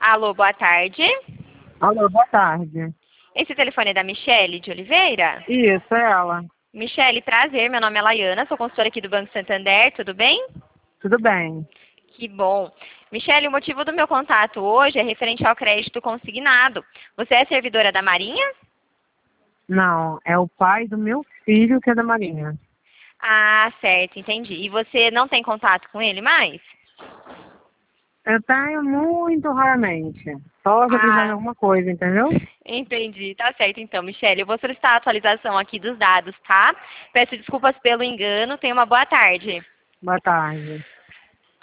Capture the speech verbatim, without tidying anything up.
Alô, boa tarde. Alô, boa tarde. Esse telefone é da Michele de Oliveira? Isso, é ela. Michele, prazer. Meu nome é Laiana, sou consultora aqui do Banco Santander, tudo bem? Tudo bem. Que bom. Michele, o motivo do meu contato hoje é referente ao crédito consignado. Você é servidora da Marinha? Não, é o pai do meu filho que é da Marinha. Ah, certo, entendi. E você não tem contato com ele mais? Eu tenho muito raramente. Só se eu precisar de Ah, alguma coisa, entendeu? entendi. Tá certo então, Michele. Eu vou solicitar a atualização aqui dos dados, tá? Peço desculpas pelo engano. Tenha uma boa tarde. Boa tarde.